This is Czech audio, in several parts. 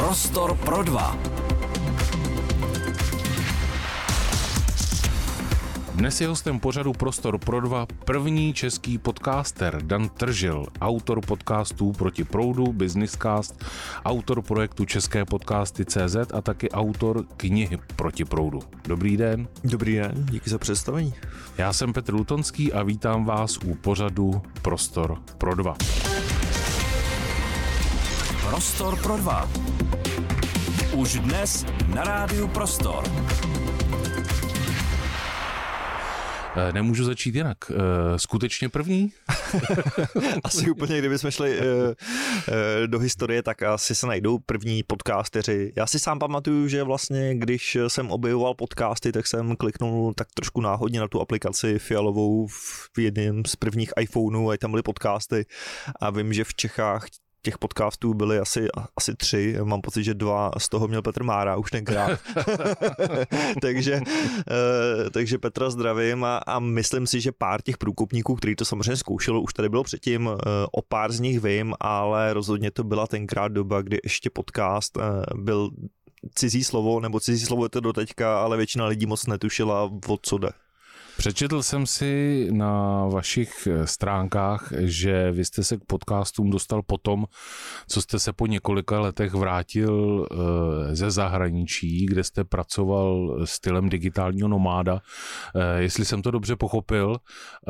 Prostor pro dva. Dnes je hostem pořadu Prostor pro dva první český podcaster Dan Tržil, autor podcastů Proti proudu, Businesscast, autor projektu České podcasty.cz a taky autor knihy Proti proudu. Dobrý den. Dobrý den, díky za představení. Já jsem Petr Lutonský a vítám vás u pořadu Prostor pro dva. Prostor pro dva. Už dnes na rádiu Prostor. Nemůžu začít jinak. Skutečně první? Asi úplně, kdybychom šli do historie, tak asi se najdou první podcasteři. Já si sám pamatuju, že vlastně, když jsem objevoval podcasty, tak jsem kliknul tak trošku náhodně na tu aplikaci fialovou v jednom z prvních iPhoneů a tam byly podcasty a vím, že v Čechách těch podcastů byly asi 3, mám pocit, že 2 z toho měl Petr Mára už tenkrát. takže Petra zdravím a myslím si, že pár těch průkopníků, který to samozřejmě zkoušelo, už tady bylo předtím, o pár z nich vím, ale rozhodně to byla tenkrát doba, kdy ještě podcast byl cizí slovo, nebo cizí slovo je to doteďka, ale většina lidí moc netušila, o co jde. Přečetl jsem si na vašich stránkách, že vy jste se k podcastům dostal potom, co jste se po několika letech vrátil ze zahraničí, kde jste pracoval stylem digitálního nomáda. Jestli jsem to dobře pochopil,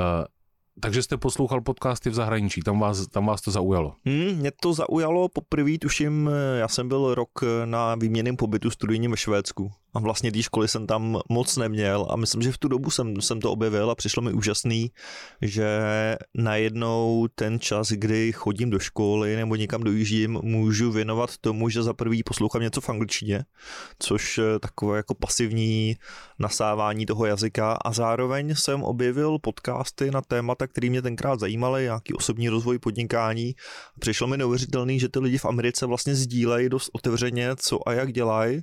takže jste poslouchal podcasty v zahraničí, tam vás to zaujalo? Mě to zaujalo poprvé, tuším, já jsem byl rok na výměnném pobytu studijním ve Švédsku. A vlastně té školy jsem tam moc neměl a myslím, že v tu dobu jsem to objevil a přišlo mi úžasný, že najednou ten čas, kdy chodím do školy nebo někam dojíždím, můžu věnovat tomu, že za prvý poslouchám něco v angličtině, což takové jako pasivní nasávání toho jazyka a zároveň jsem objevil podcasty na témata, které mě tenkrát zajímaly, nějaký osobní rozvoj, podnikání. Přišlo mi neuvěřitelný, že ty lidi v Americe vlastně sdílejí dost otevřeně, co a jak dělají.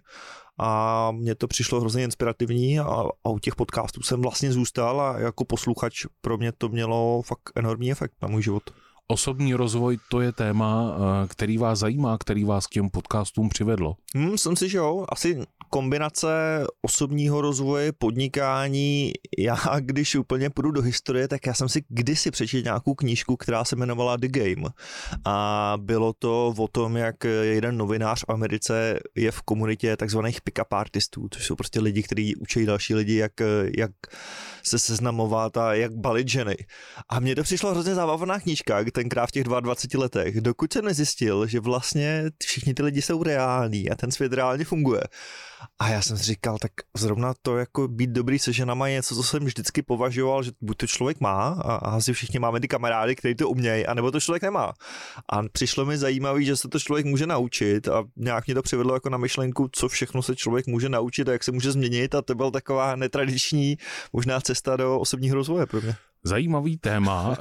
A mně to přišlo hrozně inspirativní a u těch podcastů jsem vlastně zůstal a jako posluchač pro mě to mělo fakt enormní efekt na můj život. Osobní rozvoj, to je téma, který vás zajímá, který vás k těm podcastům přivedlo? Myslím si, že jo. Asi kombinace osobního rozvoje, podnikání. Já, když úplně půjdu do historie, tak já jsem si kdysi přečetl nějakou knížku, která se jmenovala The Game. A bylo to o tom, jak jeden novinář v Americe je v komunitě takzvaných pick-up artistů, což jsou prostě lidi, kteří učí další lidi, jak se seznamovat a jak balit ženy. A mně to přišlo hrozně zábavná knížka, tenkrát v těch 22 letech, dokud jsem nezjistil, že vlastně všichni ty lidi jsou reální a ten svět reálně funguje. A já jsem si říkal, tak zrovna to jako být dobrý se ženama je něco, co jsem vždycky považoval, že buď to člověk má a asi všichni máme ty kamarády, kteří to umějí, anebo to člověk nemá. A přišlo mi zajímavý, že se to člověk může naučit a nějak mě to přivedlo jako na myšlenku, co všechno se člověk může naučit a jak se může změnit a to byla taková netradiční možná cesta do osobního rozvoje pro mě. Zajímavý téma,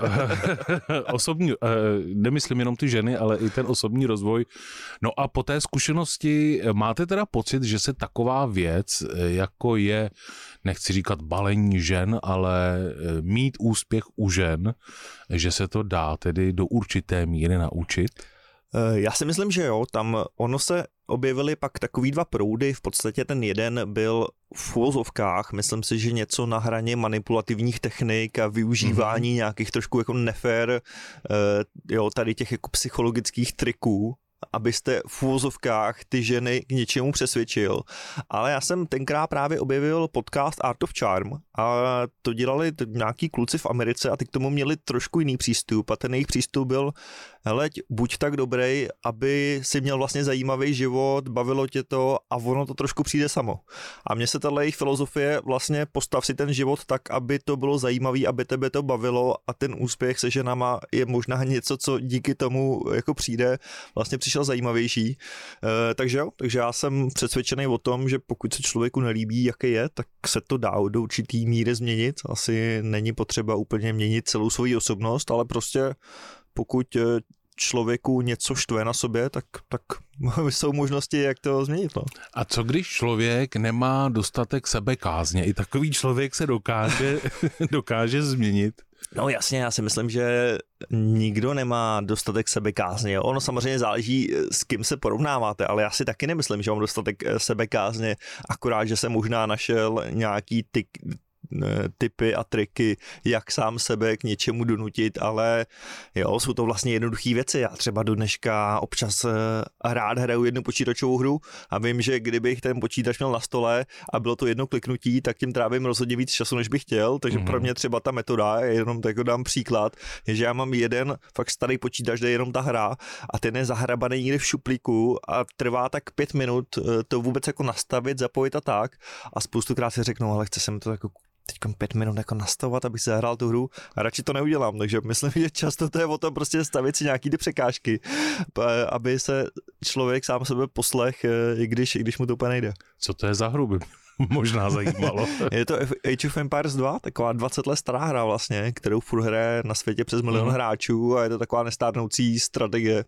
osobní, nemyslím jenom ty ženy, ale i ten osobní rozvoj. No a po té zkušenosti máte teda pocit, že se taková věc, jako je, nechci říkat balení žen, ale mít úspěch u žen, že se to dá tedy do určité míry naučit? Já si myslím, že jo, tam ono se objevily pak takový 2 proudy, v podstatě ten jeden byl v uvozovkách, myslím si, že něco na hraně manipulativních technik a využívání nějakých trošku jako nefér, tady těch jako psychologických triků, abyste v uvozovkách ty ženy k něčemu přesvědčil. Ale já jsem tenkrát právě objevil podcast Art of Charm a to dělali nějaký kluci v Americe a ty k tomu měli trošku jiný přístup a ten jejich přístup byl, hele, buď tak dobrý, aby si měl vlastně zajímavý život, bavilo tě to a ono to trošku přijde samo. A mně se tato jejich filozofie vlastně postav si ten život tak, aby to bylo zajímavý, aby tebe to bavilo a ten úspěch se ženama je možná něco, co díky tomu jako přijde, vlastně přišel zajímavější. Takže já jsem přesvědčený o tom, že pokud se člověku nelíbí, jaký je, tak se to dá do určitý míry změnit. Asi není potřeba úplně měnit celou svou osobnost, ale prostě pokud člověku něco štve na sobě, tak jsou možnosti, jak to změnit. No. A co když člověk nemá dostatek sebekázně? I takový člověk se dokáže změnit. No jasně, já si myslím, že nikdo nemá dostatek sebekázně. Ono samozřejmě záleží, s kým se porovnáváte, ale já si taky nemyslím, že mám dostatek sebekázně, akorát, že jsem možná našel nějaký tipy a triky, jak sám sebe k něčemu donutit, ale jo, jsou to vlastně jednoduché věci. Já třeba do dneška občas rád hraju jednu počítačovou hru a vím, že kdybych ten počítač měl na stole a bylo to jedno kliknutí, tak tím trávím rozhodně víc času, než bych chtěl, takže pro mě třeba ta metoda, jenom tak dám příklad, je, že já mám jeden fakt starý počítač, kde je jenom ta hra a ten je zahrabaný někde v šuplíku a trvá tak 5 minut to vůbec jako nastavit, zapojit a tak a spoustukrát si řeknou, ale chce se mi to jako teď 5 minut jako nastavovat, abych zahrál tu hru a radši to neudělám, takže myslím, že často to je o tom prostě stavit si nějaký ty překážky, aby se člověk sám sebe poslech, i když mu to úplně nejde. Co to je za hru, by možná zajímalo. Je to Age of Empires 2, taková 20 let stará hra vlastně, kterou furt hraje na světě přes 1 milion hráčů a je to taková nestárnoucí strategie.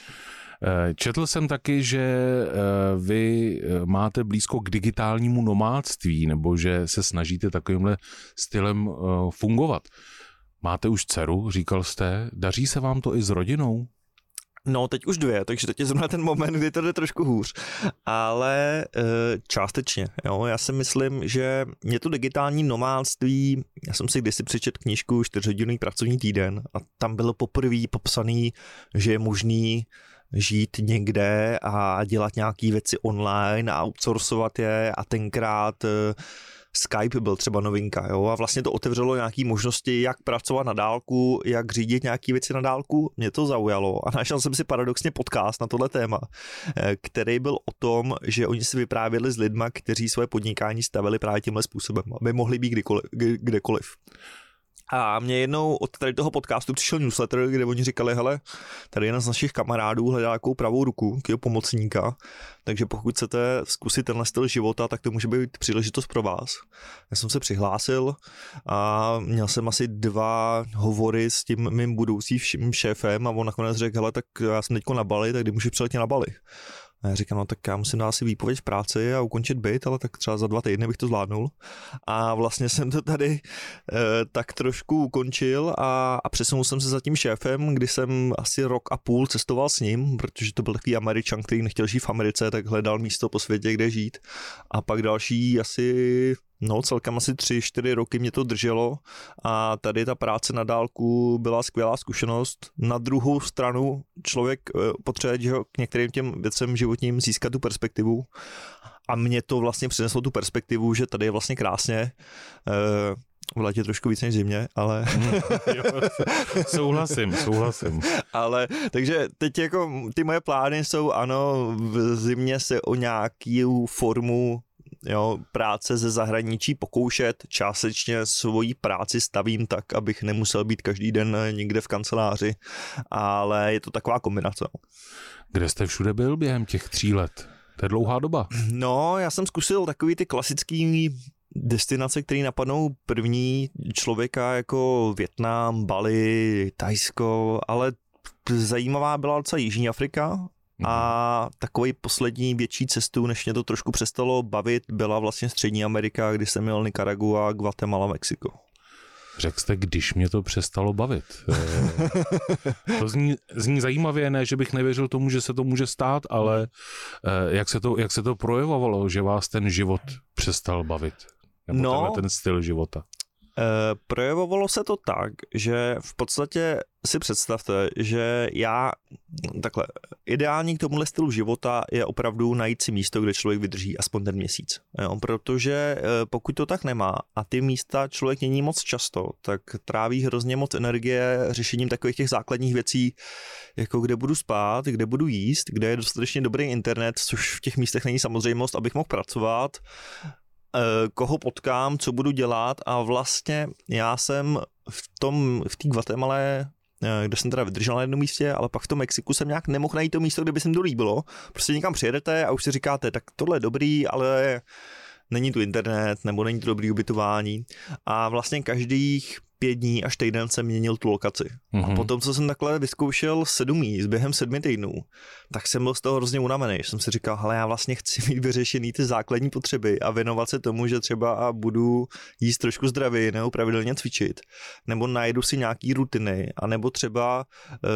Četl jsem taky, že vy máte blízko k digitálnímu nomádství, nebo že se snažíte takovýmhle stylem fungovat. Máte už dceru, říkal jste, daří se vám to i s rodinou? No, teď už 2, takže teď je zrovna ten moment, kdy to jde trošku hůř, ale částečně, jo, já si myslím, že je to digitální nomádství, já jsem si kdysi přečetl knížku 4hodinový pracovní týden a tam bylo poprvé popsaný, že je možný žít někde a dělat nějaké věci online a outsourcovat je a tenkrát Skype byl třeba novinka, jo, a vlastně to otevřelo nějaké možnosti, jak pracovat na dálku, jak řídit nějaké věci na dálku. Mě to zaujalo a našel jsem si paradoxně podcast na tohle téma, který byl o tom, že oni si vyprávěli s lidma, kteří své podnikání stavili právě tímhle způsobem, aby mohli být kdekoliv. A mě jednou od tady toho podcastu přišel newsletter, kde oni říkali, hele, tady jeden z našich kamarádů hledá takovou pravou ruku, takového pomocníka, takže pokud chcete zkusit tenhle styl života, tak to může být příležitost pro vás. Já jsem se přihlásil a měl jsem asi 2 hovory s tím mým budoucím šéfem a on nakonec řekl, hele, tak já jsem teďko na Bali, tak kdy můžu přiletět na Bali? A já říkám, no tak já musím dát si výpověď v práci a ukončit byt, ale tak třeba za 2 týdny bych to zvládnul. A vlastně jsem to tady tak trošku ukončil a přesunul jsem se za tím šéfem, kdy jsem asi 1,5 roku cestoval s ním, protože to byl takový Američan, který nechtěl žít v Americe, tak hledal místo po světě, kde žít. A pak další celkem asi 3-4 roky mě to drželo a tady ta práce na dálku byla skvělá zkušenost. Na druhou stranu člověk potřebuje k některým těm věcem životním získat tu perspektivu a mě to vlastně přineslo tu perspektivu, že tady je vlastně krásně, v létě trošku víc než zimě, ale... Souhlasím. Ale, takže teď jako ty moje plány jsou, ano, v zimě se o nějakou formu práce ze zahraničí pokoušet, částečně svoji práci stavím tak, abych nemusel být každý den někde v kanceláři, ale je to taková kombinace. Kde jste všude byl během těch 3 let? To je dlouhá doba. No, já jsem zkusil takový ty klasický destinace, které napadnou první člověka jako Vietnam, Bali, Thajsko, ale zajímavá byla docela Jižní Afrika. A takový poslední větší cestu, než mě to trošku přestalo bavit, byla vlastně Střední Amerika, kdy jsem měl Nikaragua, Guatemala, Mexiko. Řekl jste, když mě to přestalo bavit. To zní zajímavě, ne, že bych nevěřil tomu, že se to může stát, ale jak se to projevovalo, že vás ten život přestal bavit? Nebo ten styl života? Projevovalo se to tak, že v podstatě si představte, že takhle, ideální k tomuhle stylu života je opravdu najít si místo, kde člověk vydrží aspoň ten měsíc. Jo, protože pokud to tak nemá a ty místa člověk není moc často, tak tráví hrozně moc energie řešením takových těch základních věcí, jako kde budu spát, kde budu jíst, kde je dostatečně dobrý internet, což v těch místech není samozřejmost, abych mohl pracovat, koho potkám, co budu dělat a vlastně já jsem v té Guatemale, kde jsem teda vydržel na jednom místě, ale pak v tom Mexiku jsem nějak nemohl najít to místo, kde by se mi to líbilo. Prostě někam přijedete a už si říkáte, tak tohle je dobrý, ale není tu internet, nebo není to dobrý ubytování. A vlastně každých 5 dní až týden jsem měnil tu lokaci. A potom, co jsem takhle vyzkoušel 7 míst během 7 týdnů, tak jsem byl z toho hrozně unavený. Jsem si říkal, hele, já vlastně chci mít vyřešený ty základní potřeby a věnovat se tomu, že třeba budu jíst trošku zdravě, nebo pravidelně cvičit, nebo najdu si nějaký rutiny, anebo třeba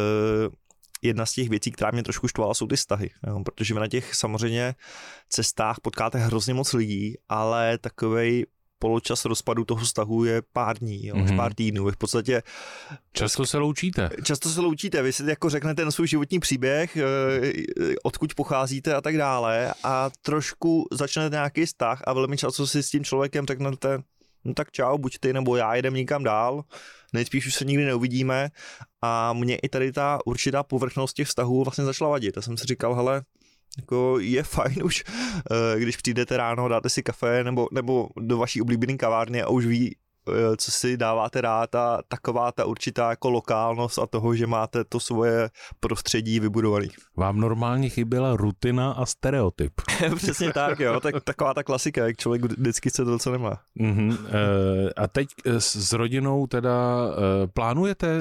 jedna z těch věcí, která mě trošku štvala, jsou ty vztahy. Jo? Protože vy na těch samozřejmě cestách potkáte hrozně moc lidí, ale takovej poločas rozpadu toho vztahu je pár dní, jo? Pár týdnů. Vy v podstatě Často se loučíte. Vy si jako řeknete ten svůj životní příběh, odkud pocházíte a tak dále a trošku začnete nějaký vztah a velmi často si s tím člověkem řeknete, no tak čau, buď ty nebo já jedem někam dál, nejspíš už se nikdy neuvidíme a mě i tady ta určitá povrchnost těch vztahů vlastně začala vadit. Já jsem si říkal, hele, jako je fajn už, když přijdete ráno, dáte si kafe nebo do vaší oblíbené kavárny a už ví, co si dáváte rád a taková ta určitá jako lokálnost a toho, že máte to svoje prostředí vybudovaný. Vám normálně chyběla rutina a stereotyp. Přesně tak, jo, tak taková ta klasika, jak člověk vždycky chce to, co nemá. A teď s rodinou teda plánujete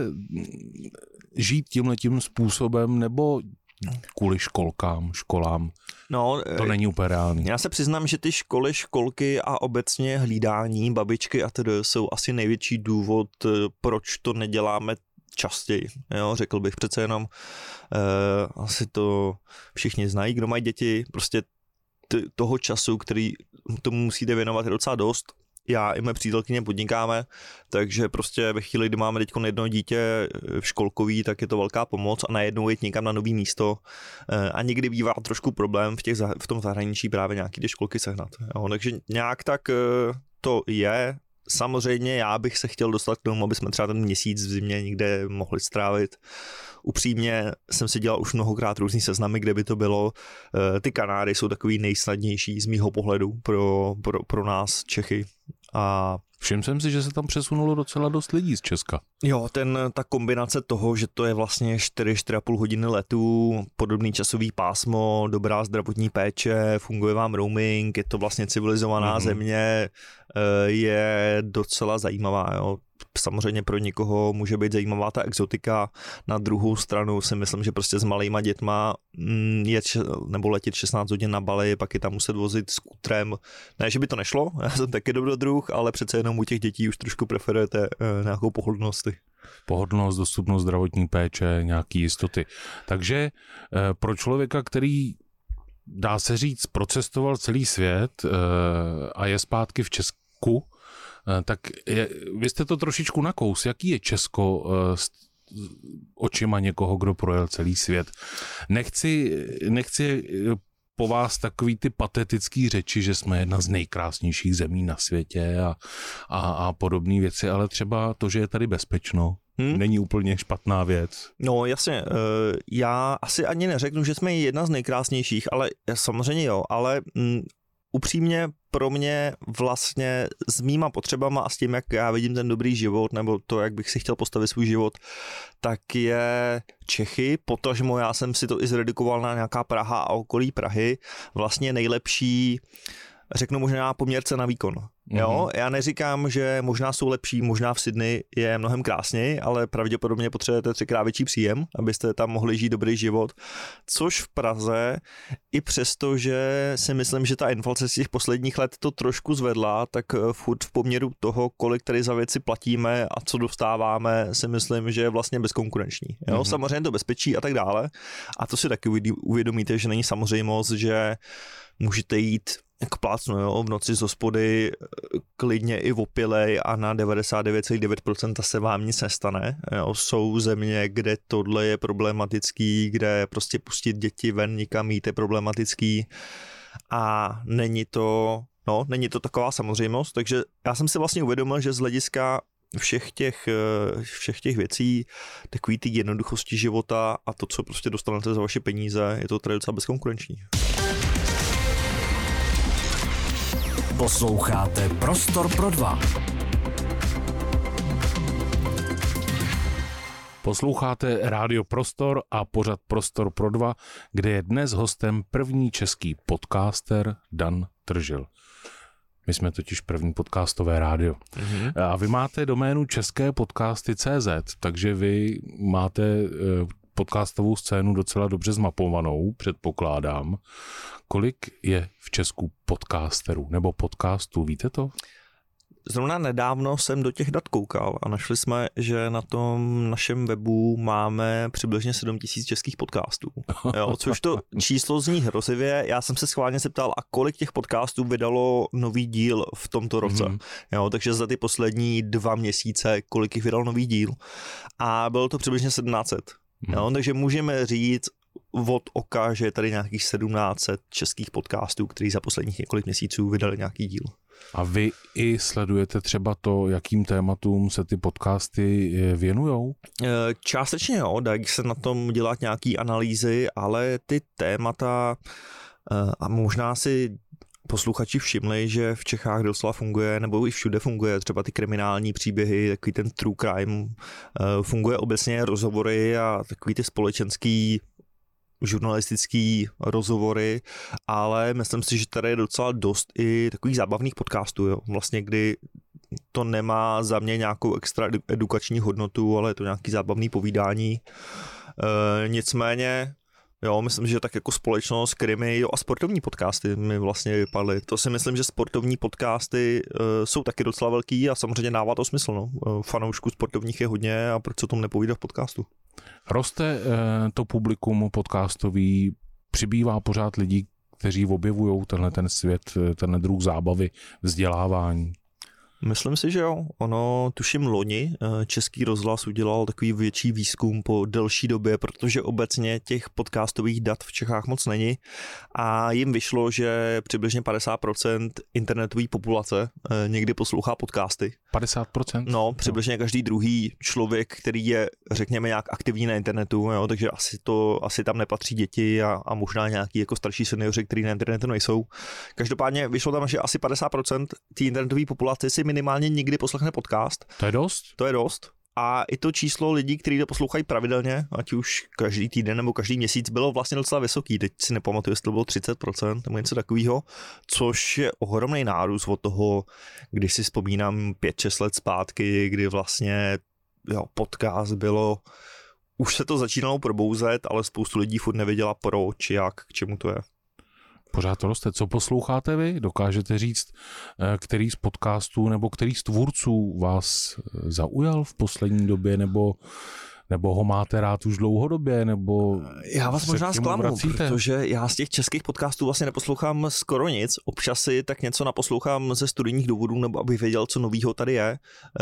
žít tímhletím způsobem nebo kvůli školám? No, to není úplně reálný. Já se přiznám, že ty školy, školky a obecně hlídání, babičky a tedy jsou asi největší důvod, proč to neděláme častěji. Jo, řekl bych přece jenom, asi to všichni znají, kdo mají děti, prostě toho času, který tomu musíte věnovat, je docela dost. Já i mé přítelkyně podnikáme, takže prostě ve chvíli, kdy máme teď jedno dítě školkový, tak je to velká pomoc a najednou jít někam na nový místo a někdy bývá trošku problém v tom zahraničí právě nějaký ty školky sehnat. Jo, takže nějak tak to je. Samozřejmě já bych se chtěl dostat k tomu, aby jsme třeba ten měsíc v zimě někde mohli strávit. Upřímně jsem si dělal už mnohokrát různý seznamy, kde by to bylo. Ty Kanáry jsou takový nejsnadnější z mýho pohledu pro nás Čechy. A všiml jsem si, že se tam přesunulo docela dost lidí z Česka. Jo, ta kombinace toho, že to je vlastně 4,5 hodiny letu, podobný časový pásmo, dobrá zdravotní péče, funguje vám roaming, je to vlastně civilizovaná země, je docela zajímavá. Jo. Samozřejmě pro někoho může být zajímavá ta exotika, na druhou stranu si myslím, že prostě s malýma dětma nebo letět 16 hodin na Bali, pak je tam muset vozit skútrem. Ne, že by to nešlo, já jsem taky dobrodruh, ale přece jenom u těch dětí už trošku preferujete nějakou pohodlnost. Pohodlnost, dostupnost zdravotní péče, nějaký jistoty. Takže pro člověka, který dá se říct, procestoval celý svět a je zpátky v Česku, tak vy jste to trošičku nakous. Jaký je Česko s očima někoho, kdo projel celý svět? Nechci po vás takový ty patetický řeči, že jsme jedna z nejkrásnějších zemí na světě a podobné věci, ale třeba to, že je tady bezpečno, není úplně špatná věc. No jasně, já asi ani neřeknu, že jsme jedna z nejkrásnějších, ale samozřejmě jo, ale upřímně pro mě vlastně s mýma potřebama a s tím, jak já vidím ten dobrý život, nebo to, jak bych si chtěl postavit svůj život, tak je Čechy, potažmo já jsem si to i zredukoval na nějaká Praha a okolí Prahy, vlastně nejlepší, řeknu možná poměr cena výkon. Jo, já neříkám, že možná jsou lepší, možná v Sydney je mnohem krásněji, ale pravděpodobně potřebujete 3x větší příjem, abyste tam mohli žít dobrý život, což v Praze, i přesto, že si myslím, že ta inflace z těch posledních let to trošku zvedla, tak furt v poměru toho, kolik tady za věci platíme a co dostáváme, si myslím, že je vlastně bezkonkurenční. Jo, samozřejmě to bezpečí a tak dále. A to si taky uvědomíte, že není samozřejmost, že můžete jít jako plácnu, jo, v noci z hospody klidně i opilej a na 99,9% se vám nic nestane. Jo. Jsou země, kde tohle je problematický, kde prostě pustit děti ven nikam jít je problematický a není to taková samozřejmost, takže já jsem si vlastně uvědomil, že z hlediska všech těch věcí, takový ty jednoduchosti života a to, co prostě dostanete za vaše peníze, je to tady docela bezkonkurenční. Posloucháte Prostor pro dva. Posloucháte Rádio Prostor a pořad Prostor pro dva, kde je dnes hostem první český podcaster Dan Tržil. My jsme totiž první podcastové rádio. A vy máte doménu česképodcasty.cz, takže vy máte podcastovou scénu docela dobře zmapovanou, předpokládám. Kolik je v Česku podcasterů nebo podcastů, víte to? Zrovna nedávno jsem do těch dat koukal a našli jsme, že na tom našem webu máme přibližně 7 000 českých podcastů. Jo, což to číslo zní hrozivě. Já jsem se schválně zeptal, a kolik těch podcastů vydalo nový díl v tomto roce. Jo, takže za ty poslední 2 měsíce, kolik jich vydal nový díl. A bylo to přibližně 1700. Jo, takže můžeme říct od oka, že je tady nějakých 1700 českých podcastů, který za posledních několik měsíců vydali nějaký díl. A vy i sledujete třeba to, jakým tématům se ty podcasty věnujou? Částečně jo, dají se na tom dělat nějaký analýzy, ale ty témata, a možná si posluchači všimli, že v Čechách docela funguje, nebo i všude funguje, třeba ty kriminální příběhy, takový ten true crime, funguje obecně rozhovory a takový ty společenský žurnalistický rozhovory, ale myslím si, že tady je docela dost i takových zábavných podcastů, jo. Vlastně kdy to nemá za mě nějakou extra edukační hodnotu, ale je to nějaký zábavný povídání. Nicméně jo, myslím, že tak jako společnost, krimi, jo, a sportovní podcasty mi vlastně vypadly. To si myslím, že sportovní podcasty jsou taky docela velký a samozřejmě dává to smysl. No. Fanoušků sportovních je hodně a proč se o tom nepovídat v podcastu? Roste to publikum podcastový, přibývá pořád lidí, kteří objevují tenhle ten svět, tenhle druh zábavy, vzdělávání. Myslím si, že jo. Ono, tuším loni, Český rozhlas udělal takový větší výzkum po delší době, protože obecně těch podcastových dat v Čechách moc není a jim vyšlo, že přibližně 50% internetové populace někdy poslouchá podcasty. 50%? No, přibližně každý druhý člověk, který je, řekněme, nějak aktivní na internetu, jo, takže asi tam nepatří děti a možná nějaký jako starší seniori, kteří na internetu nejsou. Každopádně vyšlo tam, že asi 50% té internetové populace si minimálně někdy poslechne podcast. To je dost? To je dost. A i to číslo lidí, kteří to poslouchají pravidelně, ať už každý týden nebo každý měsíc, bylo vlastně docela vysoký. Teď si nepamatuju, jestli to bylo 30% nebo něco takového, což je ohromný nárůst od toho, když si vzpomínám 5-6 let zpátky, kdy vlastně podcast bylo, už se to začínalo probouzet, ale spoustu lidí furt nevěděla proč, jak, k čemu to je. Pořád to roste. Co posloucháte vy? Dokážete říct, který z podcastů nebo který z tvůrců vás zaujal v poslední době, nebo ho máte rád už dlouhodobě, nebo já vás možná zklamu, protože já z těch českých podcastů vlastně neposlouchám skoro nic. Občas si tak něco naposlouchám ze studijních důvodů, nebo aby věděl, co novýho tady je.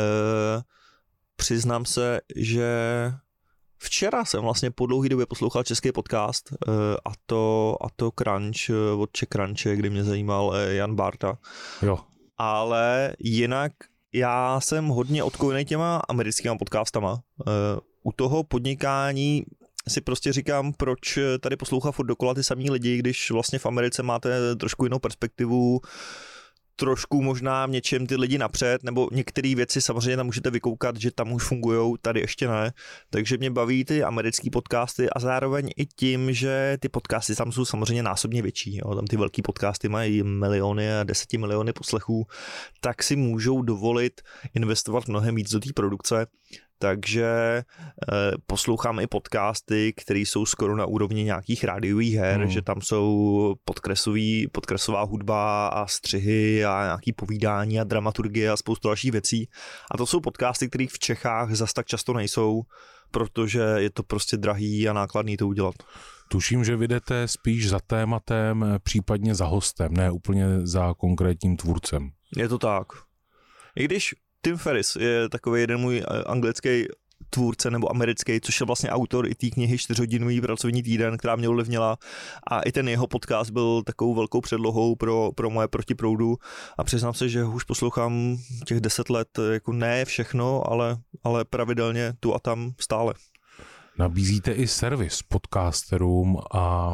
Přiznám se, že včera jsem vlastně po dlouhé době poslouchal český podcast a to Crunch od Czech Crunche, kdy mě zajímal Jan Barta. Jo. Ale jinak já jsem hodně odkoujený těma americkýma podcastama. U toho podnikání si prostě říkám, proč tady poslouchá furt dokola ty samý lidi, když vlastně v Americe máte trošku jinou perspektivu, trošku možná v něčem ty lidi napřed, nebo některé věci samozřejmě tam můžete vykoukat, že tam už fungujou, tady ještě ne. Takže mě baví ty americký podcasty a zároveň i tím, že ty podcasty tam jsou samozřejmě násobně větší. Jo. Tam ty velký podcasty mají miliony a 10 miliony poslechů, tak si můžou dovolit investovat mnohem víc do té produkce. Takže poslouchám i podcasty, které jsou skoro na úrovni nějakých rádiových her, že tam jsou podkresová hudba a střihy a nějaký povídání a dramaturgie a spoustu dalších věcí. A to jsou podcasty, které v Čechách zas tak často nejsou, protože je to prostě drahý a nákladný to udělat. Tuším, že vy jdete spíš za tématem, případně za hostem, ne úplně za konkrétním tvůrcem. Je to tak. I když Tim Ferriss je takový jeden můj anglický tvůrce nebo americký, což je vlastně autor i té knihy 4hodinový pracovní týden, která mě ovlivnila, a i ten jeho podcast byl takovou velkou předlohou pro moje Proti proudu a přiznám se, že už poslouchám těch 10 let, jako ne všechno, ale pravidelně tu a tam stále. Nabízíte i servis podcasterům a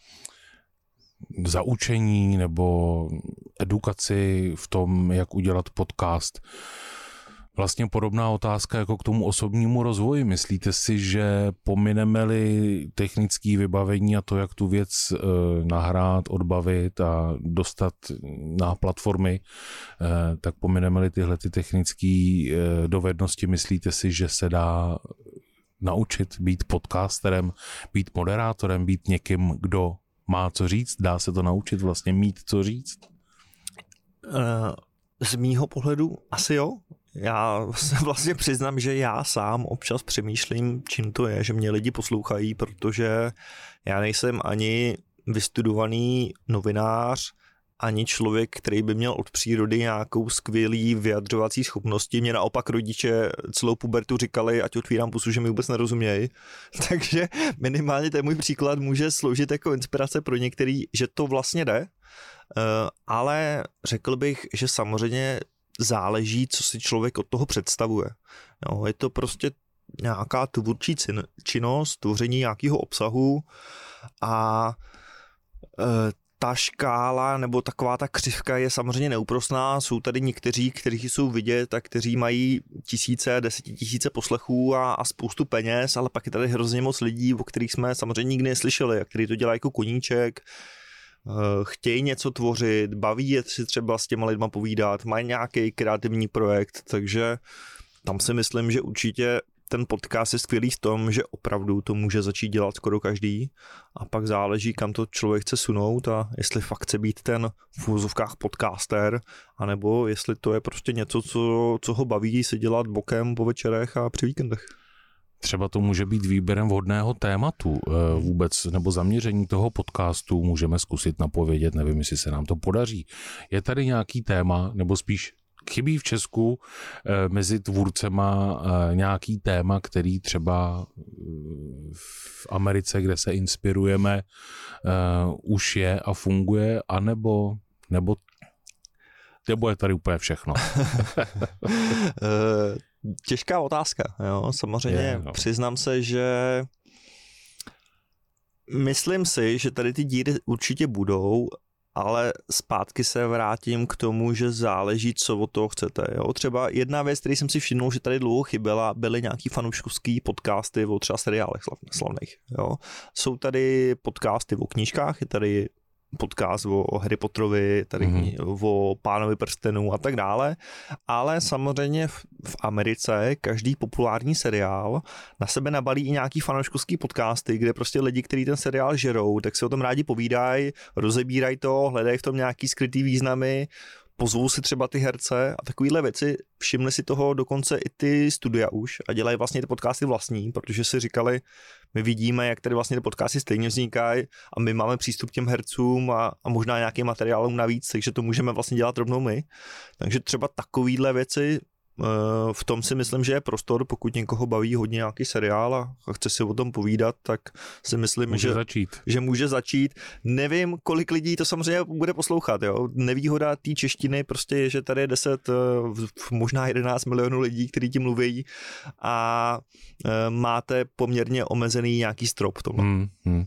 zaučení nebo edukaci v tom, jak udělat podcast. Vlastně podobná otázka jako k tomu osobnímu rozvoji. Myslíte si, že pomineme-li technické vybavení a to, jak tu věc nahrát, odbavit a dostat na platformy, tak pomineme-li tyhle ty technické dovednosti, myslíte si, že se dá naučit být podcasterem, být moderátorem, být někým, kdo má co říct? Dá se to naučit vlastně mít co říct? Z mýho pohledu asi jo. Já se vlastně přiznám, že já sám občas přemýšlím, čím to je, že mě lidi poslouchají, protože já nejsem ani vystudovaný novinář, ani člověk, který by měl od přírody nějakou skvělý vyjadřovací schopnosti. Mě naopak rodiče celou pubertu říkali, ať otvírám pusu, že mi vůbec nerozumějí. Takže minimálně ten můj příklad může sloužit jako inspirace pro některý, že to vlastně jde, ale řekl bych, že samozřejmě záleží, co si člověk od toho představuje. Jo, je to prostě nějaká tvůrčí činnost, tvoření nějakého obsahu a ta škála nebo taková ta křivka je samozřejmě neúprosná. Jsou tady někteří, kteří jsou vidět a kteří mají desetitisíce poslechů a spoustu peněz, ale pak je tady hrozně moc lidí, o kterých jsme samozřejmě nikdy neslyšeli a kteří to dělají jako koníček, chtějí něco tvořit, baví je si třeba s těma lidma povídat, mají nějaký kreativní projekt, takže tam si myslím, že určitě ten podcast je skvělý v tom, že opravdu to může začít dělat skoro každý a pak záleží, kam to člověk chce sunout a jestli fakt chce být ten v úvozovkách podcaster, anebo jestli to je prostě něco, co ho baví si dělat bokem po večerech a při víkendech. Třeba to může být výběrem vhodného tématu vůbec, nebo zaměření toho podcastu můžeme zkusit napovědět, nevím, jestli se nám to podaří. Je tady nějaký téma, nebo spíš chybí v Česku mezi tvůrcema nějaký téma, který třeba v Americe, kde se inspirujeme, už je a funguje, anebo je tady úplně všechno? Těžká otázka, jo. Samozřejmě přiznám se, že myslím si, že tady ty díry určitě budou, ale zpátky se vrátím k tomu, že záleží, co od toho chcete. Jo? Třeba jedna věc, který jsem si všimnul, že tady dlouho chyběla, byly nějaký fanouškovský podcasty o třeba seriálech slavných. Jo? Jsou tady podcasty o knížkách, je tady podcast o Harry Potterovi, tady o Pánovi prstenů a tak dále, ale samozřejmě v Americe každý populární seriál na sebe nabalí i nějaký fanouškovský podcasty, kde prostě lidi, kteří ten seriál žerou, tak si o tom rádi povídají, rozebírají to, hledají v tom nějaký skrytý významy, pozvou si třeba ty herce a takovýhle věci, všimli si toho dokonce i ty studia už a dělají vlastně ty podcasty vlastní, protože si říkali, my vidíme, jak tady vlastně ty podcasty stejně vznikají a my máme přístup k těm hercům a možná nějakým materiálům navíc, takže to můžeme vlastně dělat rovnou my. Takže třeba takovýhle věci, v tom si myslím, že je prostor, pokud někoho baví hodně nějaký seriál a chce si o tom povídat, tak si myslím, že může začít. Nevím, kolik lidí to samozřejmě bude poslouchat. Jo? Nevýhoda té češtiny prostě je, že tady je 10, možná 11 milionů lidí, kteří tím mluví a máte poměrně omezený nějaký strop v tom.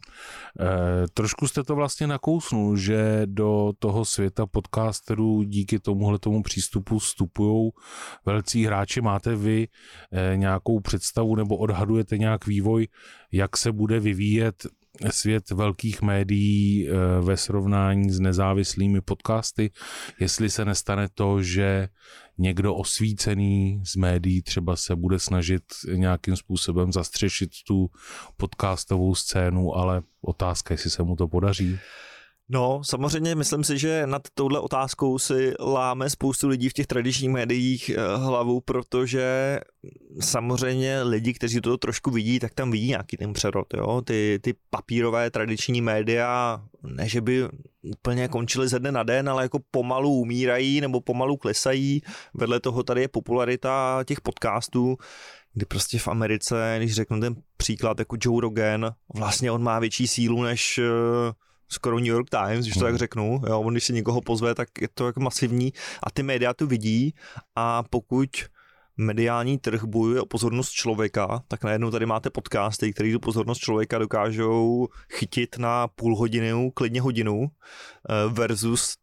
Trošku jste to vlastně nakousnul, že do toho světa podcasterů díky tomuhletomu přístupu vstupují velcí hráči. Máte vy nějakou představu nebo odhadujete nějak vývoj, jak se bude vyvíjet svět velkých médií ve srovnání s nezávislými podcasty? Jestli se nestane to, že někdo osvícený z médií třeba se bude snažit nějakým způsobem zastřešit tu podcastovou scénu, ale otázka, jestli se mu to podaří. No, samozřejmě myslím si, že nad touhle otázkou si láme spoustu lidí v těch tradičních médiích hlavu, protože samozřejmě lidi, kteří to trošku vidí, tak tam vidí nějaký ten přerod. Jo? Ty papírové tradiční média, ne že by úplně končily ze dne na den, ale jako pomalu umírají nebo pomalu klesají. Vedle toho tady je popularita těch podcastů, kdy prostě v Americe, když řeknu ten příklad jako Joe Rogan, vlastně on má větší sílu než skoro New York Times, když to tak řeknu. Jo, on když si někoho pozve, tak je to jako masivní a ty média to vidí a pokud mediální trh bojuje o pozornost člověka, tak najednou tady máte podcasty, které tu pozornost člověka dokážou chytit na půl hodinu, klidně hodinu versus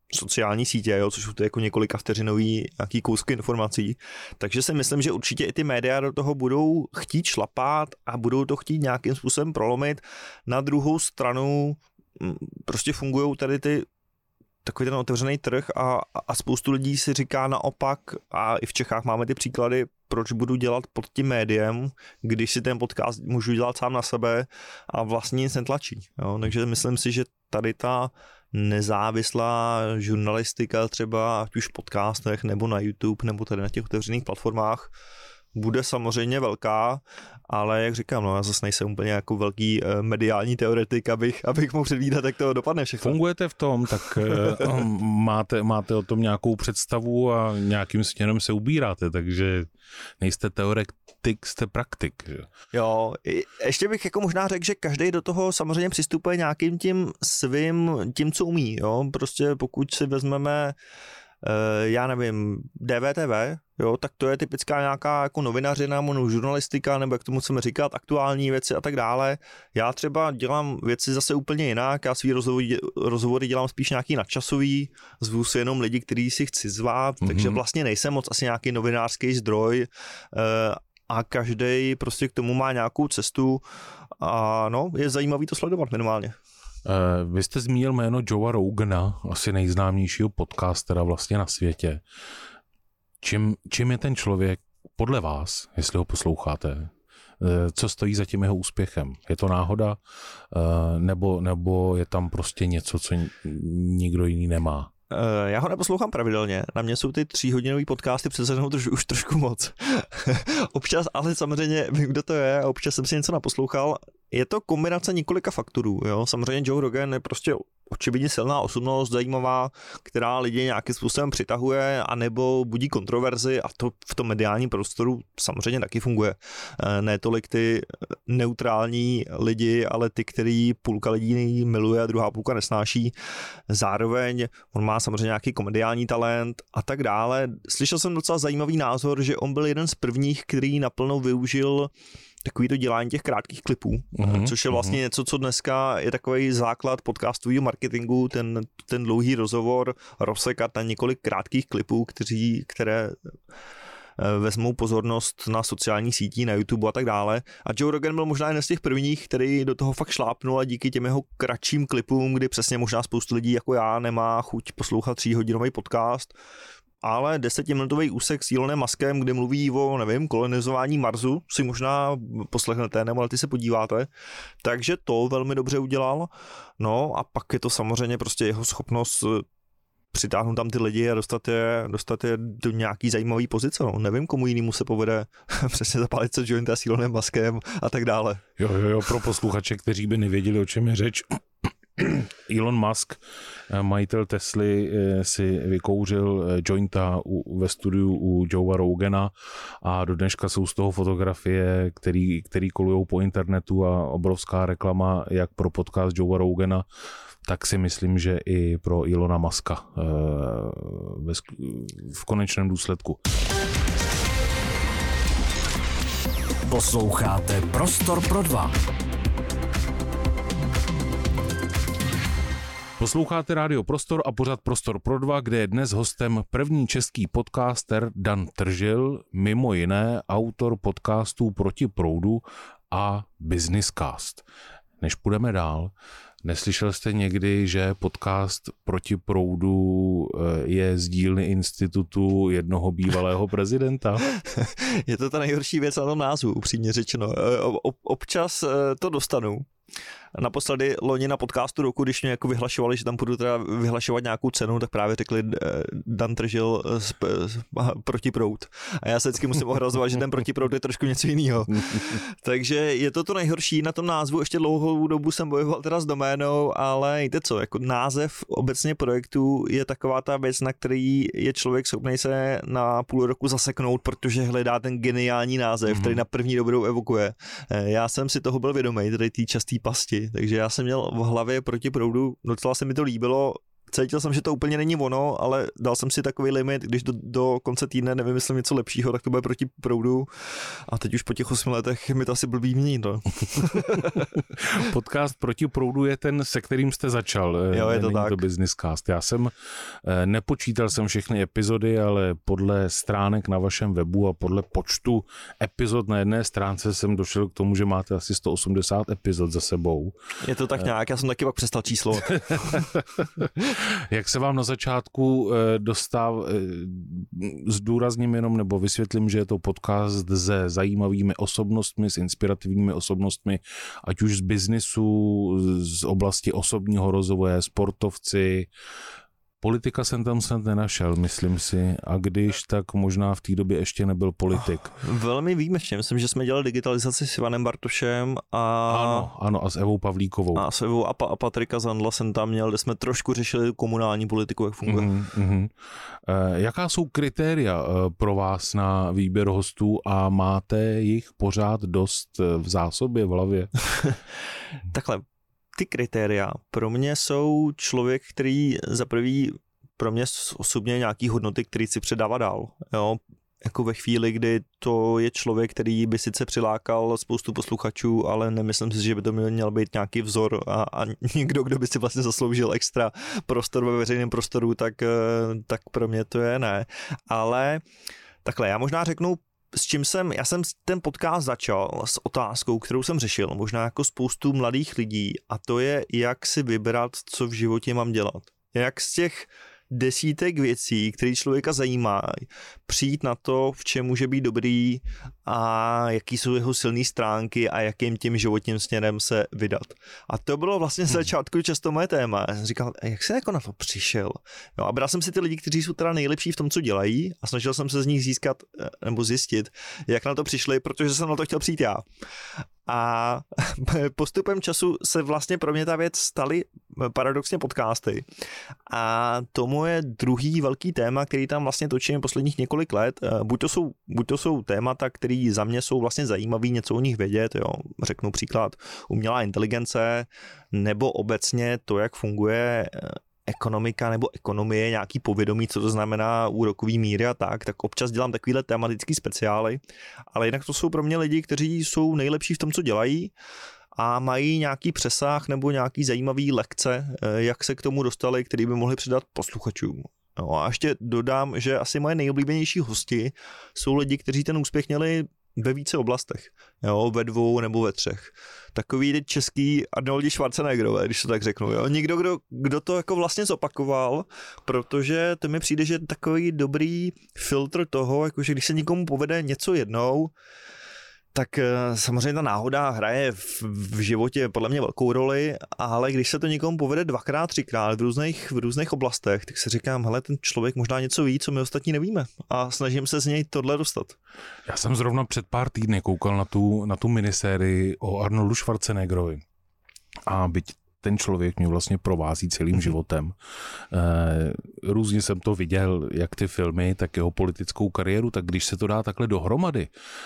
sociální sítě, jo, což jsou to jako několika vteřinový nějaký kousky informací. Takže si myslím, že určitě i ty média do toho budou chtít šlapat a budou to chtít nějakým způsobem prolomit. Na druhou stranu prostě fungují tady takový ten otevřený trh a spoustu lidí si říká naopak, a i v Čechách máme ty příklady, proč budu dělat pod tím médiem, když si ten podcast můžu dělat sám na sebe a vlastně nic netlačí. Jo? Takže myslím si, že tady ta nezávislá žurnalistika třeba ať už v podcastech nebo na YouTube nebo tady na těch otevřených platformách bude samozřejmě velká, ale jak říkám, no, já zase nejsem úplně jako velký mediální teoretik, abych mohl předvídat, jak to dopadne všechno. Fungujete v tom, tak máte o tom nějakou představu a nějakým směrem se ubíráte, takže nejste teoretik, jste praktik. Že? Jo, ještě bych jako možná řekl, že každý do toho samozřejmě přistupuje nějakým tím, co umí, jo, prostě pokud si vezmeme já nevím, DVTV, jo, tak to je typická nějaká jako novinařina, žurnalistika, nebo jak tomu chceme říkat, aktuální věci a tak dále. Já třeba dělám věci zase úplně jinak, já svý rozhovory dělám spíš nějaký nadčasový, zvu si jenom lidi, který si chci zvát, takže vlastně nejsem moc asi nějaký novinářský zdroj a každej prostě k tomu má nějakou cestu a no, je zajímavý to sledovat minimálně. Vy jste zmínil jméno Joea Rogana, asi nejznámějšího podcastera vlastně na světě. Čím je ten člověk podle vás, jestli ho posloucháte? Co stojí za tím jeho úspěchem? Je to náhoda? Nebo je tam prostě něco, co nikdo jiný nemá? Já ho neposlouchám pravidelně. Na mě jsou ty 3hodinový podcasty přece jenom už trošku moc. Občas, ale samozřejmě vím, kdo to je a občas jsem si něco naposlouchal. Je to kombinace několika faktorů. Jo? Samozřejmě Joe Rogan je prostě očividně silná osobnost, zajímavá, která lidi nějakým způsobem přitahuje anebo budí kontroverzi a to v tom mediálním prostoru samozřejmě taky funguje. Ne tolik ty neutrální lidi, ale ty, který půlka lidí miluje a druhá půlka nesnáší. Zároveň on má samozřejmě nějaký komediální talent a tak dále. Slyšel jsem docela zajímavý názor, že on byl jeden z prvních, který naplno využil takový to dělání těch krátkých klipů, což je vlastně něco, co dneska je takový základ podcastového marketingu, ten dlouhý rozhovor rozsekat na několik krátkých klipů, které vezmou pozornost na sociálních sítích, na YouTube a tak dále. A Joe Rogan byl možná jeden z těch prvních, který do toho fakt šlápnul a díky těm jeho kratším klipům, kdy přesně možná spoustu lidí jako já nemá chuť poslouchat 3hodinový podcast, ale 10minutový úsek s Elonem Muskem, kde mluví o, nevím, kolonizování Marsu, si možná poslechnete, nebo ale ty se podíváte. Takže to velmi dobře udělal. No a pak je to samozřejmě prostě jeho schopnost přitáhnout tam ty lidi a dostat je do nějaký zajímavý pozice. No. Nevím, komu jinému se povede přesně zapálit se jointa s Elonem Muskem a tak dále. Jo, pro posluchače, kteří by nevěděli, o čem je řeč. Elon Musk, majitel Tesly, si vykouřil jointa ve studiu u Joea Rogana a do dneška jsou z toho fotografie, který kolujou po internetu a obrovská reklama jak pro podcast Joea Rogana, tak si myslím, že i pro Elona Muska v konečném důsledku. Posloucháte Prostor pro dva. Posloucháte Rádio Prostor a pořad Prostor pro dva, kde je dnes hostem první český podcaster Dan Tržil, mimo jiné autor podcastů Proti proudu a Businesscast. Než půjdeme dál, neslyšel jste někdy, že podcast Proti proudu je z dílny institutu jednoho bývalého prezidenta? Je to ta nejhorší věc na tom názvu, upřímně řečeno. Občas to dostanu. Naposledy loni na podcastu roku, když mě jako vyhlašovali, že tam budu teda vyhlašovat nějakou cenu, tak právě řekli Dan Tržil Proti proud. A já se vždycky musím ohrazovat, že ten Proti proud je trošku něco jiného. Takže je to nejhorší na tom názvu. Ještě dlouhou dobu jsem bojoval teda s doménou, ale víte co, jako název obecně projektu je taková ta věc, na který je člověk schopný se na půl roku zaseknout, protože hledá ten geniální název, který na první dobrou evokuje. Já jsem si toho byl vědomý, tedy té časté pasti. Takže já jsem měl v hlavě Proti proudu, docela se mi to líbilo, cítil jsem, že to úplně není ono, ale dal jsem si takový limit, když do konce týdne nevymyslím něco lepšího, tak to bude Proti proudu a teď už po těch 8 letech mi to asi blbý mění. No. Podcast Proti proudu je ten, se kterým jste začal. Jo, je to tak. To Businesscast. Já jsem nepočítal jsem všechny epizody, ale podle stránek na vašem webu a podle počtu epizod na jedné stránce jsem došel k tomu, že máte asi 180 epizod za sebou. Je to tak nějak, já jsem taky pak přestal číslo. Jak se vám na začátku zdůrazním jenom, nebo vysvětlím, že je to podcast se zajímavými osobnostmi, s inspirativními osobnostmi, ať už z biznisu, z oblasti osobního rozvoje, sportovci. Politika jsem tam snad nenašel, myslím si, a když, tak možná v té době ještě nebyl politik. Velmi výjimečně, myslím, že jsme dělali digitalizaci s Ivanem Bartošem a... Ano, a s Evou Pavlíkovou. A s Evou a Patrika Zandla jsem tam měl, kde jsme trošku řešili komunální politiku, jak funguje. Jaká jsou kritéria pro vás na výběr hostů a máte jich pořád dost v zásobě, v hlavě? Takhle. Ty kritéria pro mě jsou člověk, který za prvý pro mě osobně nějaký hodnoty, který si předává dál. Jo? Jako ve chvíli, kdy to je člověk, který by sice přilákal spoustu posluchačů, ale nemyslím si, že by to měl být nějaký vzor a někdo, kdo by si vlastně zasloužil extra prostor ve veřejném prostoru, tak pro mě to je ne. Ale takhle, já možná řeknu, já jsem ten podcast začal s otázkou, kterou jsem řešil, možná jako spoustu mladých lidí, a to je, jak si vybrat, co v životě mám dělat. Jak z těch desítek věcí, které člověka zajímá, přijít na to, v čem může být dobrý a jaký jsou jeho silné stránky a jakým tím životním směrem se vydat. A to bylo vlastně z začátku často moje téma. Já jsem říkal, jak se jako na to přišel? Jo, a bral jsem si ty lidi, kteří jsou teda nejlepší v tom, co dělají, a snažil jsem se z nich získat nebo zjistit, jak na to přišli, protože jsem na to chtěl přijít já. A postupem času se vlastně pro mě ta věc staly paradoxně podcasty. A tomu je druhý velký téma, který tam vlastně točím posledních několik let. Buď to jsou témata, které za mě jsou vlastně zajímavý, něco o nich vědět, jo. Řeknu příklad umělá inteligence, nebo obecně to, jak funguje ekonomika nebo ekonomie, nějaký povědomí, co to znamená úrokový míry a tak občas dělám takovýhle tematický speciály, ale jinak to jsou pro mě lidi, kteří jsou nejlepší v tom, co dělají a mají nějaký přesah nebo nějaký zajímavý lekce, jak se k tomu dostali, který by mohli předat posluchačům. No a ještě dodám, že asi moje nejoblíbenější hosti jsou lidi, kteří ten úspěch měli ve více oblastech, jo, ve 2 nebo ve 3. Takový český Arnoldi Schwarzeneggerové, když to tak řeknu, jo. Někdo, kdo to jako vlastně zopakoval, protože to mi přijde, že je takový dobrý filtr toho, jakože když se někomu povede něco jednou, tak samozřejmě ta náhoda hraje v životě podle mě velkou roli, ale když se to někomu povede 2x, 3x v různých oblastech, tak si říkám, hele, ten člověk možná něco ví, co my ostatní nevíme, a snažím se z něj tohle dostat. Já jsem zrovna před pár týdny koukal na tu minisérii o Arnoldu Schwarzeneggerovi. A byť ten člověk mě vlastně provází celým životem. Různě jsem to viděl, jak ty filmy, tak jeho politickou kariéru, tak když se to dá takhle dohromady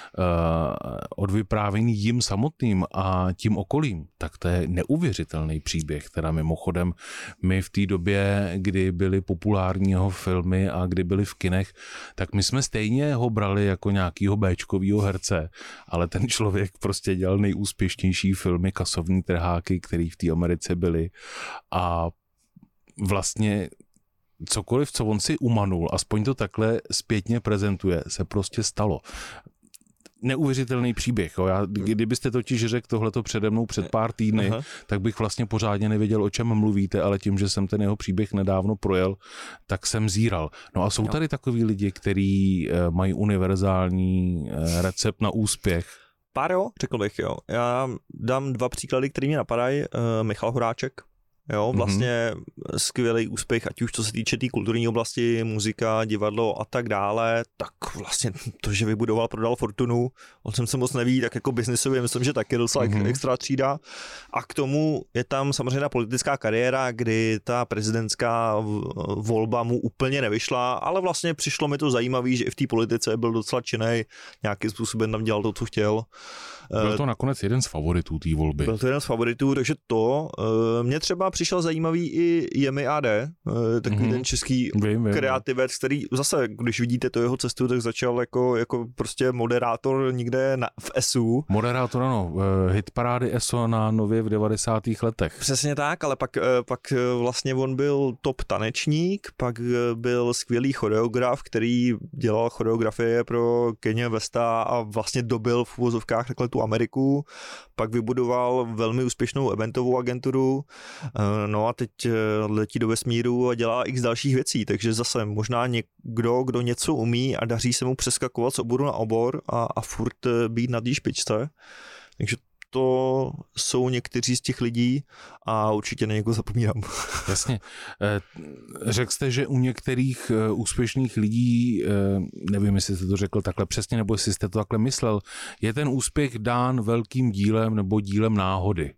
od vyprávění jim samotným a tím okolím, tak to je neuvěřitelný příběh, teda mimochodem my v té době, kdy byly populární jeho filmy a kdy byly v kinech, tak my jsme stejně ho brali jako nějakýho béčkovýho herce, ale ten člověk prostě dělal nejúspěšnější filmy, Kasovní trháky, který v té Americe byli, a vlastně cokoliv, co on si umanul, aspoň to takhle zpětně prezentuje, se prostě stalo. Neuvěřitelný příběh. Jo. Kdybyste totiž řekl tohleto přede mnou před pár týdny, tak bych vlastně pořádně nevěděl, o čem mluvíte, ale tím, že jsem ten jeho příběh nedávno projel, tak jsem zíral. No a jsou tady takový lidi, kteří mají univerzální recept na úspěch? Pár jo, řekl bych, jo. Já dám 2 příklady, které mě napadají. Michal Horáček, jo, vlastně skvělý úspěch, ať už co se týče té kulturní oblasti, muzika, divadlo a tak dále, tak vlastně to, že vybudoval, prodal Fortunu, o čem se moc neví, tak jako biznisově myslím, že taky docela extra třída. A k tomu je tam samozřejmě politická kariéra, kdy ta prezidentská volba mu úplně nevyšla, ale vlastně přišlo mi to zajímavý, že i v té politice byl docela činnej, nějakým způsobem tam dělal to, co chtěl. Byl to nakonec jeden z favoritů té volby. Byl to jeden z favoritů, takže to mě třeba přišel zajímavý i Jemi AD, takový ten český kreativec, který zase, když vidíte to jeho cestu, tak začal jako prostě moderátor někde v ESU. Moderátor, ano, hitparády ESO na nově v 90. letech. Přesně tak, ale pak vlastně on byl top tanečník, pak byl skvělý choreograf, který dělal choreografie pro Kanye Westa a vlastně dobil v uvozovkách takhle tu Ameriku, pak vybudoval velmi úspěšnou eventovou agenturu, no a teď letí do vesmíru a dělá x dalších věcí, takže zase možná někdo, kdo něco umí a daří se mu přeskakovat z oboru na obor a furt být na té špičce, takže to jsou někteří z těch lidí a určitě na někoho zapomínám. Jasně. Řekl jste, že u některých úspěšných lidí, nevím, jestli jste to řekl takhle přesně, nebo jestli jste to takhle myslel, je ten úspěch dán velkým dílem nebo dílem náhody.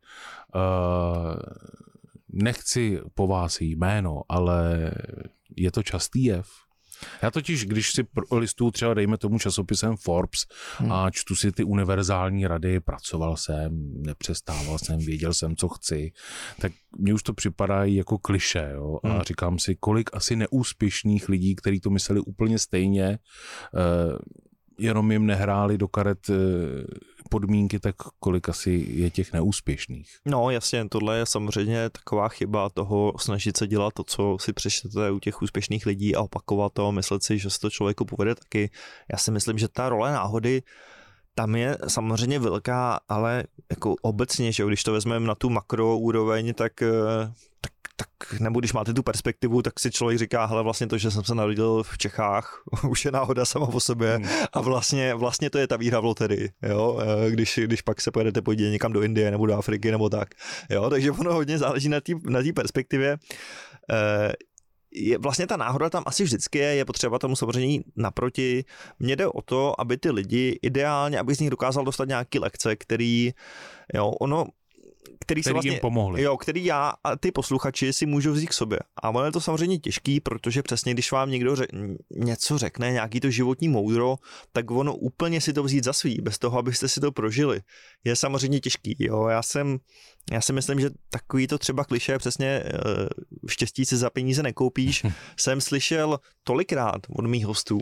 Nechci po vás jméno, ale je to častý jev. Já totiž, když si listuju třeba dejme tomu časopisem Forbes a čtu si ty univerzální rady, pracoval jsem, nepřestával jsem, věděl jsem, co chci, tak mně už to připadá jako klišé, jo? A říkám si, kolik asi neúspěšných lidí, kteří to mysleli úplně stejně, jenom jim nehráli do karet podmínky, tak kolik asi je těch neúspěšných. No jasně, tohle je samozřejmě taková chyba toho snažit se dělat to, co si přečtete u těch úspěšných lidí a opakovat to, myslet si, že se to člověku povede taky. Já si myslím, že ta role náhody tam je samozřejmě velká, ale jako obecně, že když to vezmeme na tu makroúroveň, tak nebo když máte tu perspektivu, tak si člověk říká, hele, vlastně to, že jsem se narodil v Čechách, už je náhoda sama po sobě a vlastně to je ta výhra v loterii, jo, když pak se pojedete podívat někam do Indie nebo do Afriky nebo tak, jo, takže ono hodně záleží na té perspektivě. Je vlastně ta náhoda tam asi vždycky je potřeba tomu samozřejmě naproti. Mně jde o to, aby ty lidi ideálně, aby z nich dokázal dostat nějaký lekce, který vlastně, jim pomohli. Jo, který já a ty posluchači si můžou vzít k sobě. A ono je to samozřejmě těžký, protože přesně když vám někdo něco řekne, nějaký to životní moudro, tak ono úplně si to vzít za svý, bez toho, abyste si to prožili. Je samozřejmě těžký. Jo. Já si myslím, že takový to třeba klišé, přesně štěstí si za peníze nekoupíš, jsem slyšel tolikrát od mých hostů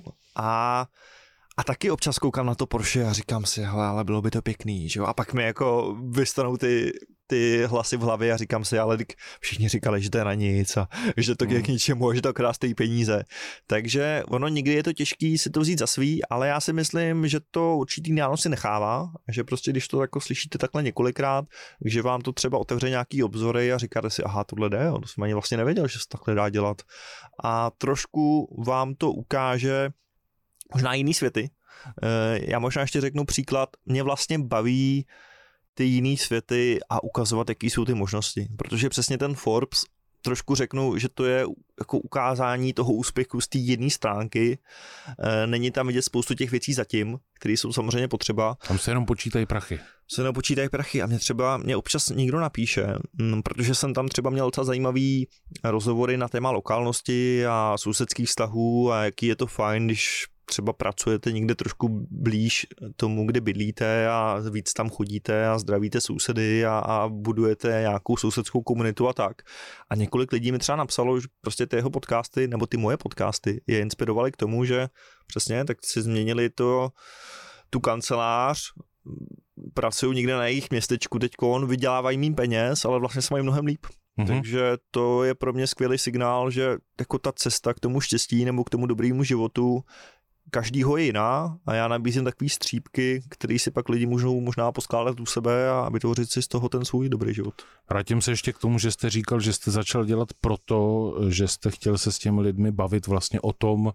a taky občas koukám na to Porsche a říkám si, hele, ale bylo by to pěkný, že jo? A pak mi jako vystanou ty hlasy v hlavě a říkám si, ale všichni říkali, že to je na nic a že to je k ničemu a že to krásný peníze. Takže ono někdy je to těžký si to vzít za svý, ale já si myslím, že to určitý nános si nechává, že prostě když to jako slyšíte takhle několikrát, že vám to třeba otevře nějaký obzory a říkáte si, aha, tohle jde, to jsem ani vlastně nevěděl, že se takhle dá dělat. A trošku vám to ukáže možná jiný světy. Já možná ještě řeknu příklad, mě vlastně baví ty jiný světy a ukazovat, jaký jsou ty možnosti, protože přesně ten Forbes, trošku řeknu, že to je jako ukázání toho úspěchu z té jedné stránky, není tam vidět spoustu těch věcí zatím, které jsou samozřejmě potřeba. Tam se jenom počítají prachy. A mě občas někdo napíše, protože jsem tam třeba měl docela zajímavý rozhovory na téma lokálnosti a sousedských vztahů a jaký je to fajn, když třeba pracujete někde trošku blíž tomu, kde bydlíte a víc tam chodíte a zdravíte sousedy a budujete nějakou sousedskou komunitu a tak. A několik lidí mi třeba napsalo, že prostě ty jeho podcasty, nebo ty moje podcasty je inspirovaly k tomu, že přesně, tak si změnili tu kancelář, pracují někde na jejich městečku teďkon, vydělávají méně peněz, ale vlastně se mají mnohem líp. Takže to je pro mě skvělý signál, že jako ta cesta k tomu štěstí nebo k tomu dobrému životu každýho je jiná a já nabízím takový střípky, který si pak lidi můžou možná poskládat u sebe a vytvořit si z toho ten svůj dobrý život. Vrátím se ještě k tomu, že jste říkal, že jste začal dělat proto, že jste chtěl se s těmi lidmi bavit vlastně o tom,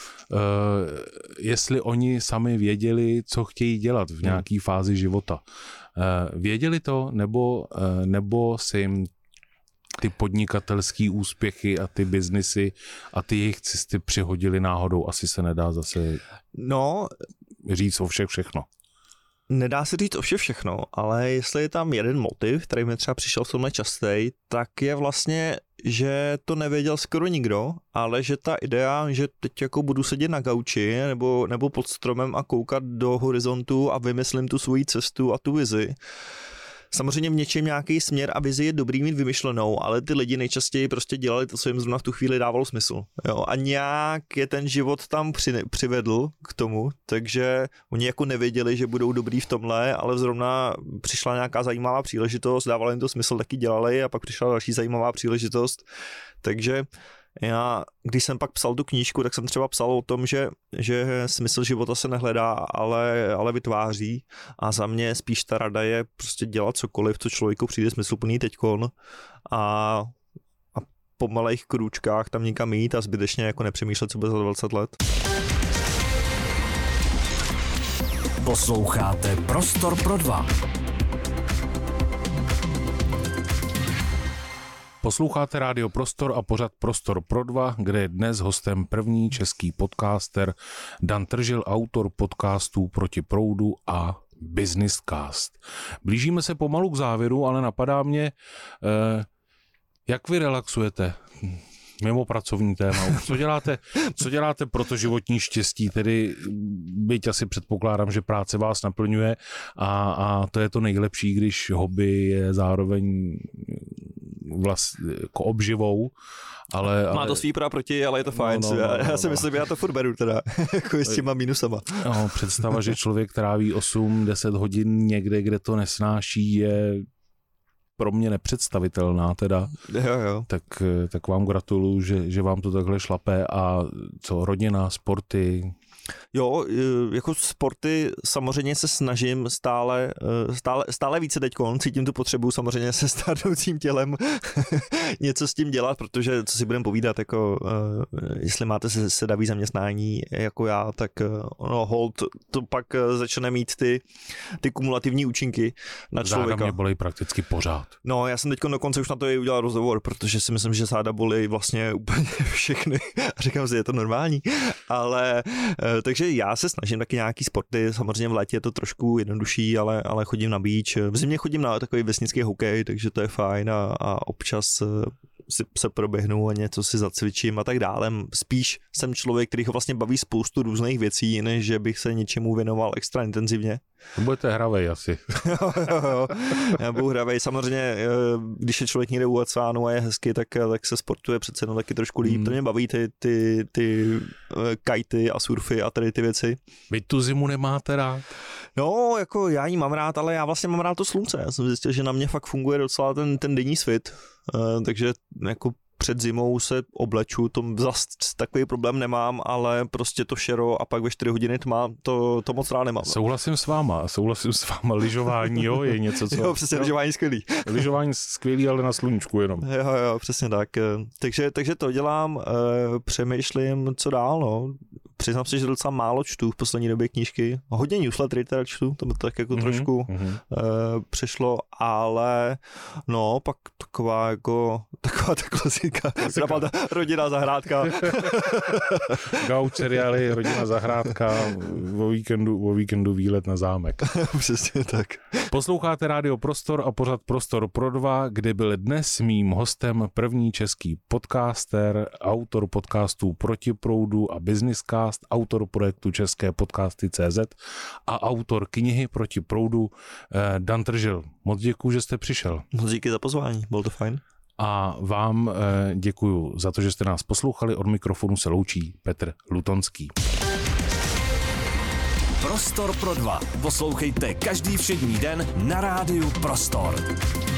jestli oni sami věděli, co chtějí dělat v nějaké fázi života. Věděli to, nebo si jim ty podnikatelský úspěchy a ty biznisy a ty jejich cesty přihodili náhodou? Asi se nedá zase říct o všechno. Nedá se říct o všechno, ale jestli je tam jeden motiv, který mi třeba přišel v tomhle častej, tak je vlastně, že to nevěděl skoro nikdo, ale že ta idea, že teď jako budu sedět na gauči nebo pod stromem a koukat do horizontu a vymyslím tu svoji cestu a tu vizi, samozřejmě v něčem nějaký směr a vizi je dobrý mít vymyšlenou, ale ty lidi nejčastěji prostě dělali to, co jim zrovna v tu chvíli dávalo smysl. Jo? A nějak je ten život tam přivedl k tomu, takže oni jako nevěděli, že budou dobrý v tomhle, ale zrovna přišla nějaká zajímavá příležitost, dávalo jim to smysl, taky dělali a pak přišla další zajímavá příležitost. Takže já, když jsem pak psal tu knížku, tak jsem třeba psal o tom, že smysl života se nehledá, ale vytváří a za mě spíš ta rada je prostě dělat cokoliv, co člověku přijde smysluplný teďkon a po malých krůčkách tam někam jít a zbytečně jako nepřemýšlet, co bude za 20 let. Posloucháte Prostor pro dva. Posloucháte Rádio Prostor a pořad Prostor pro dva, kde je dnes hostem první český podcaster Dan Tržil, autor podcastů Proti proudu a Businesscast. Blížíme se pomalu k závěru, ale napadá mě, jak vy relaxujete mimo pracovní téma. Co děláte pro to životní štěstí, tedy byť asi předpokládám, že práce vás naplňuje a to je to nejlepší, když hobby je zároveň jako obživou, ale... Má to svý pro a proti, ale je to fajn. Já si myslím, že já to furt beru teda, jako s těma minusama. No, představa, že člověk tráví 8-10 hodin někde, kde to nesnáší, je pro mě nepředstavitelná teda. Jo. Tak vám gratuluju, že vám to takhle šlape a co, rodina, sporty... Jo, jako sporty samozřejmě se snažím stále více teďkon, cítím tu potřebu samozřejmě se stárnoucím tělem něco s tím dělat, protože co si budeme povídat, jako jestli máte sedavý zaměstnání jako já, tak hold to pak začne mít ty kumulativní účinky na člověka. Záda mě bolí prakticky pořád. No, já jsem teďkon dokonce už na to udělal rozhovor, protože si myslím, že záda bolí vlastně úplně všechny a říkám si, je to normální, ale takže já se snažím taky nějaký sporty, samozřejmě v létě je to trošku jednodušší, ale chodím na beach. V zimě chodím na takový vesnický hokej, takže to je fajn a občas se proběhnu a něco si zacvičím a tak dále. Spíš jsem člověk, který ho vlastně baví spoustu různých věcí, než že bych se něčemu věnoval extra intenzivně. Budete hravej asi. jo. Já budu hravej. Samozřejmě, když je člověk někde u oceánu a je hezky, tak se sportuje přece jenom taky trošku líp. To mě baví ty kajty a surfy a tady ty věci. Vy tu zimu nemáte rád? No, jako já ji mám rád, ale já vlastně mám rád to slunce. Já jsem zjistil, že na mě fakt funguje docela ten denní svit, takže jako před zimou se obleču, to zase takový problém nemám, ale prostě to šero a pak ve 4 hodiny tma, to moc rád nemám. Souhlasím s váma, lyžování, jo, je něco, co... Jo, přesně, lyžování skvělý. Lyžování skvělý, ale na sluníčku jenom. Jo, přesně tak. Takže to dělám, přemýšlím, co dál, no. Přiznám si, že docela málo čtu v poslední době knížky. Hodně newslettery teda čtu, to by tak jako trošku přešlo, ale no, pak taková ta klasika. Ta rodinná zahrádka. Gauč seriály, rodinná zahrádka, o víkendu výlet na zámek. Přesně tak. Posloucháte Rádio Prostor a pořad Prostor pro dva, kde byl dnes mým hostem první český podcaster, autor podcastů Proti proudu a Businesscast, autor projektu České podcasty.cz a autor knihy Proti proudu Dan Tržil. Moc děkuju, že jste přišel. Moc díky za pozvání, bylo to fajn. A vám děkuju za to, že jste nás poslouchali. Od mikrofonu se loučí Petr Lutonský. Prostor pro dva. Poslouchejte každý všední den na rádiu Prostor.